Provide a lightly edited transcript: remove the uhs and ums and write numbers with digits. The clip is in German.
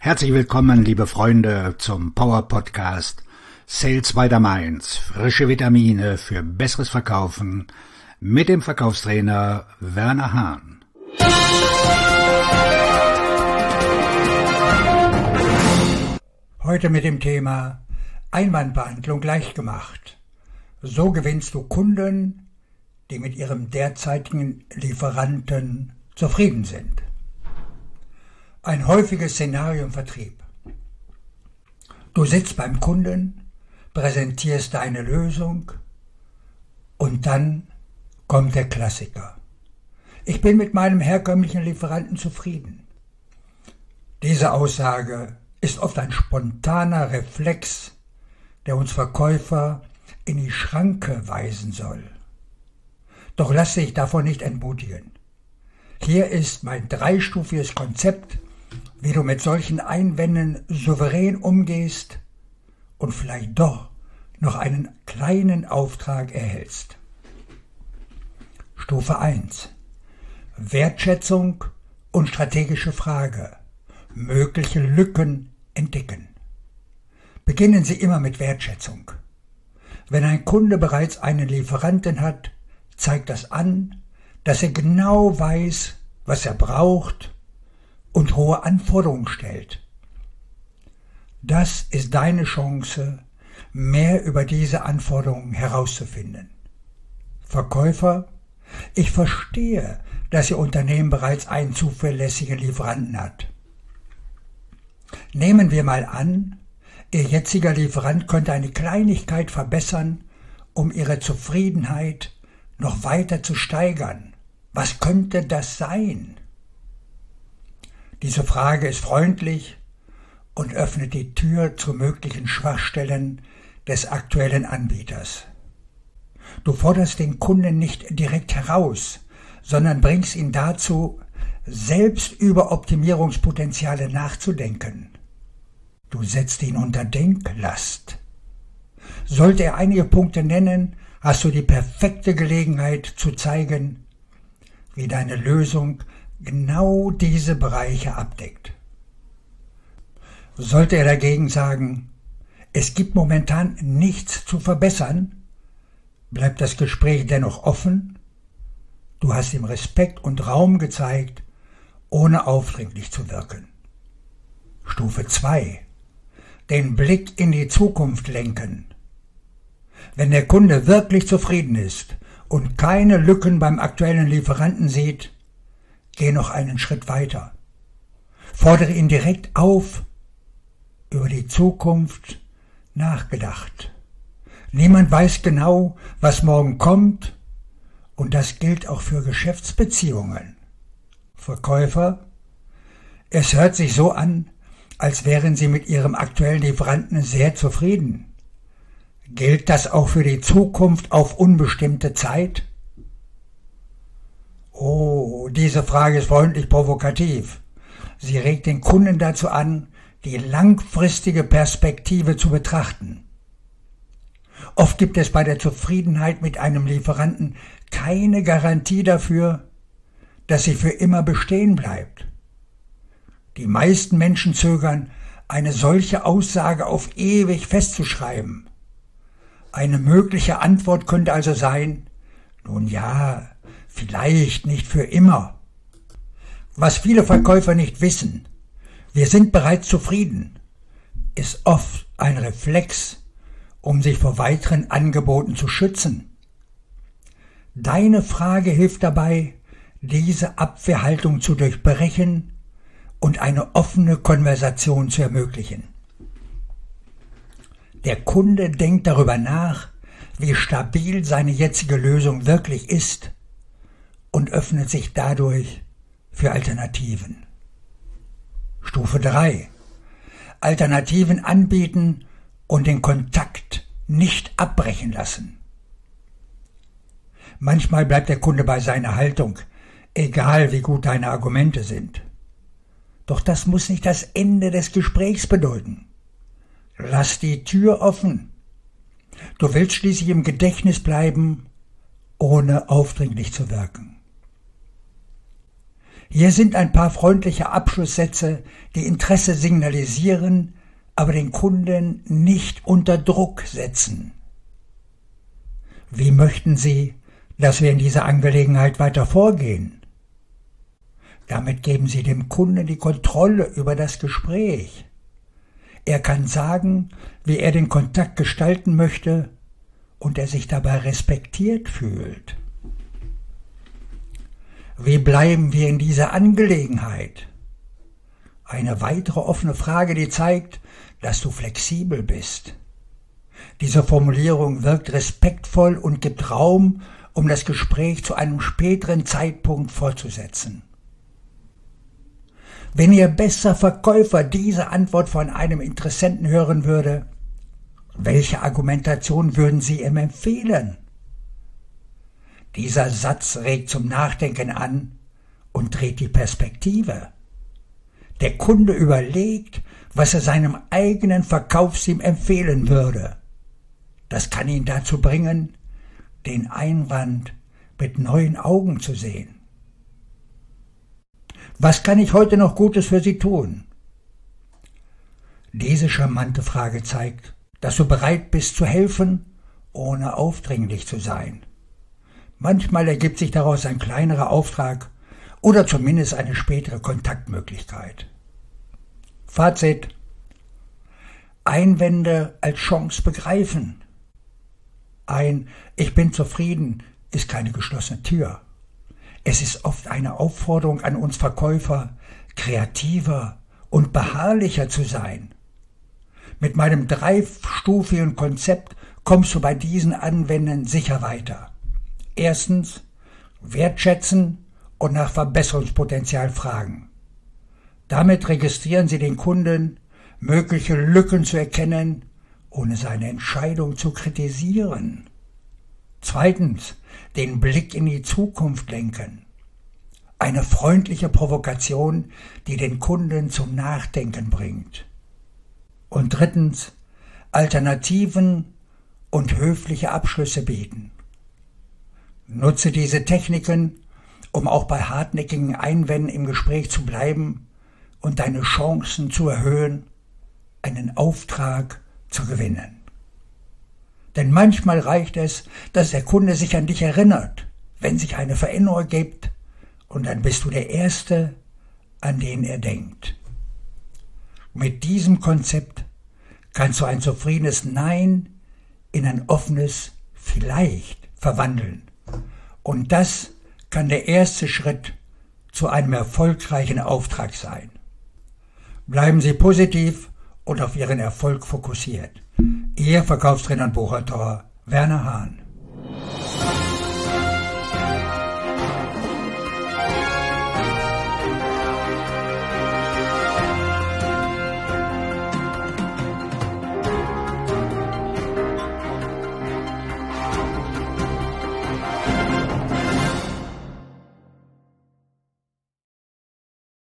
Herzlich willkommen, liebe Freunde, zum Power Podcast Sales by the Mainz. Frische Vitamine für besseres Verkaufen mit dem Verkaufstrainer Werner Hahn. Heute mit dem Thema Einwandbehandlung leicht gemacht. So gewinnst du Kunden, die mit ihrem derzeitigen Lieferanten zufrieden sind. Ein häufiges Szenario im Vertrieb. Du sitzt beim Kunden, präsentierst deine Lösung und dann kommt der Klassiker. Ich bin mit meinem herkömmlichen Lieferanten zufrieden. Diese Aussage ist oft ein spontaner Reflex, der uns Verkäufer in die Schranke weisen soll. Doch lass dich davon nicht entmutigen. Hier ist mein dreistufiges Konzept, wie du mit solchen Einwänden souverän umgehst und vielleicht doch noch einen kleinen Auftrag erhältst. Stufe 1. Wertschätzung und strategische Frage. Mögliche Lücken entdecken. Beginnen Sie immer mit Wertschätzung. Wenn ein Kunde bereits einen Lieferanten hat, zeigt das an, dass er genau weiß, was er braucht und hohe Anforderungen stellt. Das ist deine Chance, mehr über diese Anforderungen herauszufinden. Verkäufer, ich verstehe, dass Ihr Unternehmen bereits einen zuverlässigen Lieferanten hat. Nehmen wir mal an, Ihr jetziger Lieferant könnte eine Kleinigkeit verbessern, um Ihre Zufriedenheit noch weiter zu steigern. Was könnte das sein? Diese Frage ist freundlich und öffnet die Tür zu möglichen Schwachstellen des aktuellen Anbieters. Du forderst den Kunden nicht direkt heraus, sondern bringst ihn dazu, selbst über Optimierungspotenziale nachzudenken. Du setzt ihn unter Denklast. Sollte er einige Punkte nennen, hast du die perfekte Gelegenheit zu zeigen, wie deine Lösung genau diese Bereiche abdeckt. Sollte er dagegen sagen, es gibt momentan nichts zu verbessern, bleibt das Gespräch dennoch offen. Du hast ihm Respekt und Raum gezeigt, ohne aufdringlich zu wirken. Stufe 2. Den Blick in die Zukunft lenken. Wenn der Kunde wirklich zufrieden ist und keine Lücken beim aktuellen Lieferanten sieht, geh noch einen Schritt weiter. Fordere ihn direkt auf, über die Zukunft nachgedacht. Niemand weiß genau, was morgen kommt, und das gilt auch für Geschäftsbeziehungen. Verkäufer, es hört sich so an, als wären Sie mit Ihrem aktuellen Lieferanten sehr zufrieden. Gilt das auch für die Zukunft auf unbestimmte Zeit? Oh, diese Frage ist freundlich provokativ. Sie regt den Kunden dazu an, die langfristige Perspektive zu betrachten. Oft gibt es bei der Zufriedenheit mit einem Lieferanten keine Garantie dafür, dass sie für immer bestehen bleibt. Die meisten Menschen zögern, eine solche Aussage auf ewig festzuschreiben. Eine mögliche Antwort könnte also sein, nun ja, vielleicht nicht für immer. Was viele Verkäufer nicht wissen, wir sind bereits zufrieden, ist oft ein Reflex, um sich vor weiteren Angeboten zu schützen. Deine Frage hilft dabei, diese Abwehrhaltung zu durchbrechen und eine offene Konversation zu ermöglichen. Der Kunde denkt darüber nach, wie stabil seine jetzige Lösung wirklich ist und öffnet sich dadurch für Alternativen. Stufe 3. Alternativen anbieten und den Kontakt nicht abbrechen lassen. Manchmal bleibt der Kunde bei seiner Haltung, egal wie gut deine Argumente sind. Doch das muss nicht das Ende des Gesprächs bedeuten. Lass die Tür offen. Du willst schließlich im Gedächtnis bleiben, ohne aufdringlich zu wirken. Hier sind ein paar freundliche Abschlusssätze, die Interesse signalisieren, aber den Kunden nicht unter Druck setzen. Wie möchten Sie, dass wir in dieser Angelegenheit weiter vorgehen? Damit geben Sie dem Kunden die Kontrolle über das Gespräch. Er kann sagen, wie er den Kontakt gestalten möchte und er sich dabei respektiert fühlt. Wie bleiben wir in dieser Angelegenheit? Eine weitere offene Frage, die zeigt, dass du flexibel bist. Diese Formulierung wirkt respektvoll und gibt Raum, um das Gespräch zu einem späteren Zeitpunkt fortzusetzen. Wenn Ihr bester Verkäufer diese Antwort von einem Interessenten hören würde, welche Argumentation würden Sie ihm empfehlen? Dieser Satz regt zum Nachdenken an und dreht die Perspektive. Der Kunde überlegt, was er seinem eigenen Verkaufsteam empfehlen würde. Das kann ihn dazu bringen, den Einwand mit neuen Augen zu sehen. Was kann ich heute noch Gutes für Sie tun? Diese charmante Frage zeigt, dass du bereit bist zu helfen, ohne aufdringlich zu sein. Manchmal ergibt sich daraus ein kleinerer Auftrag oder zumindest eine spätere Kontaktmöglichkeit. Fazit: Einwände als Chance begreifen. Ein „Ich bin zufrieden" ist keine geschlossene Tür. Es ist oft eine Aufforderung an uns Verkäufer, kreativer und beharrlicher zu sein. Mit meinem 3-stufigen Konzept kommst du bei diesen Anwendungen sicher weiter. Erstens, wertschätzen und nach Verbesserungspotenzial fragen. Damit registrieren Sie den Kunden, mögliche Lücken zu erkennen, ohne seine Entscheidung zu kritisieren. Zweitens, den Blick in die Zukunft lenken. Eine freundliche Provokation, die den Kunden zum Nachdenken bringt. Und drittens, Alternativen und höfliche Abschlüsse bieten. Nutze diese Techniken, um auch bei hartnäckigen Einwänden im Gespräch zu bleiben und deine Chancen zu erhöhen, einen Auftrag zu gewinnen. Denn manchmal reicht es, dass der Kunde sich an dich erinnert, wenn sich eine Veränderung ergibt, und dann bist du der Erste, an den er denkt. Mit diesem Konzept kannst du ein zufriedenes Nein in ein offenes Vielleicht verwandeln. Und das kann der erste Schritt zu einem erfolgreichen Auftrag sein. Bleiben Sie positiv und auf Ihren Erfolg fokussiert. Ihr Verkaufstrainer und Buchautor Werner Hahn.